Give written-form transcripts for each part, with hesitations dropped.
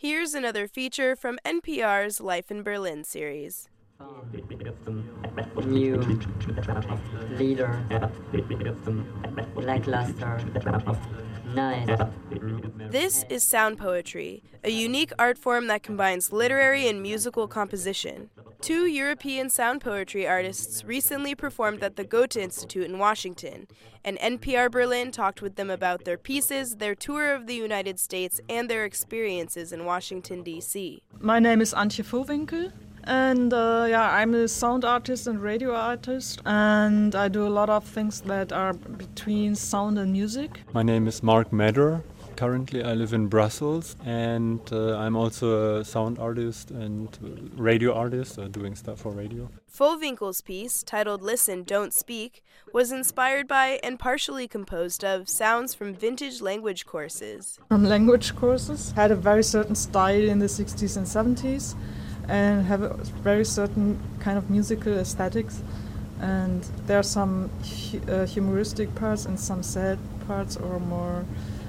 Here's another feature from NPR's Life in Berlin series. New leader, lackluster, nice. This is sound poetry, a unique art form that combines literary and musical composition. Two European sound poetry artists recently performed at the Goethe Institute in Washington, and NPR Berlin talked with them about their pieces, their tour of the United States, and their experiences in Washington, D.C. My name is Antje Vohwinkel. And I'm a sound artist and radio artist, and I do a lot of things that are between sound and music. My name is Mark Madder. Currently I live in Brussels, and I'm also a sound artist and radio artist, doing stuff for radio. Vohwinkel's piece, titled Listen, Don't Speak, was inspired by and partially composed of sounds from vintage language courses. From language courses, had a very certain style in the 60s and 70s. And have a very certain kind of musical aesthetics, and there are some humoristic parts and some sad parts or more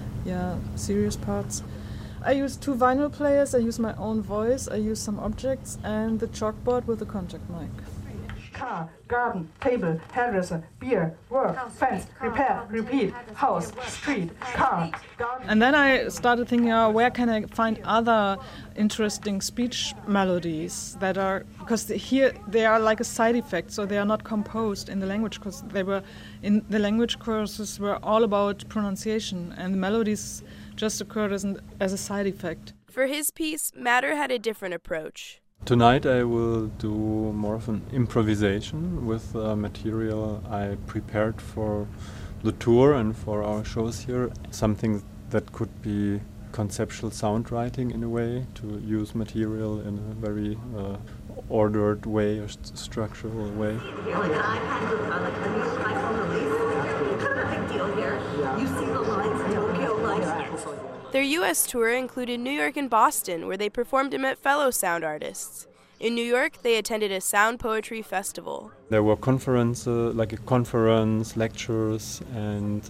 serious parts. I use two vinyl players, I use my own voice, I use some objects, and the chalkboard with a contact mic. Car, garden, table, hairdresser, beer, work, fence, repair, repeat, house, street, car, garden. And then I started thinking, where can I find other interesting speech melodies that are, because here they are like a side effect, so they are not composed in the language course. They were in the language courses were all about pronunciation, and the melodies just occurred as a side effect. For his piece, Madder had a different approach. Tonight I will do more of an improvisation with material I prepared for the tour and for our shows here. Something that could be conceptual sound writing in a way, to use material in a very ordered way or structural way. Like an iPad with like a new iPhone release. Kind of a big deal here. You see the lines, Tokyo lights. Their U.S. tour included New York and Boston, where they performed and met fellow sound artists. In New York, they attended a sound poetry festival. There were conferences, like a conference, lectures, and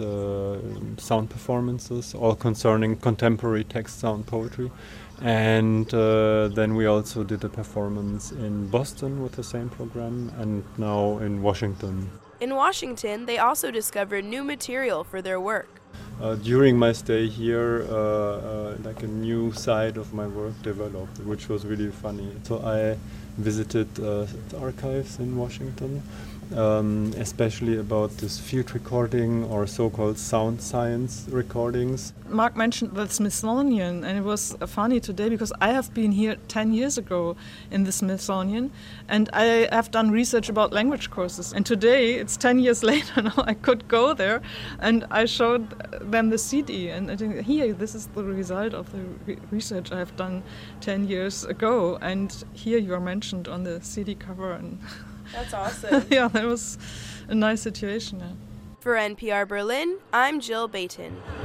sound performances, all concerning contemporary text sound poetry. And then we also did a performance in Boston with the same program, and now in Washington. In Washington, they also discovered new material for their work. During my stay here, like a new side of my work developed, which was really funny. So I visited archives in Washington, especially about this field recording or so-called sound science recordings. Mark mentioned the Smithsonian, and it was funny today because I have been here 10 years ago in the Smithsonian, and I have done research about language courses. And today, it's 10 years later now, I could go there, and I showed them the CD, and I think, here, this is the result of the research I have done 10 years ago, and here you are mentioned on the CD cover. And that's awesome. Yeah, that was a nice situation. Yeah. For NPR Berlin, I'm Jill Bayton.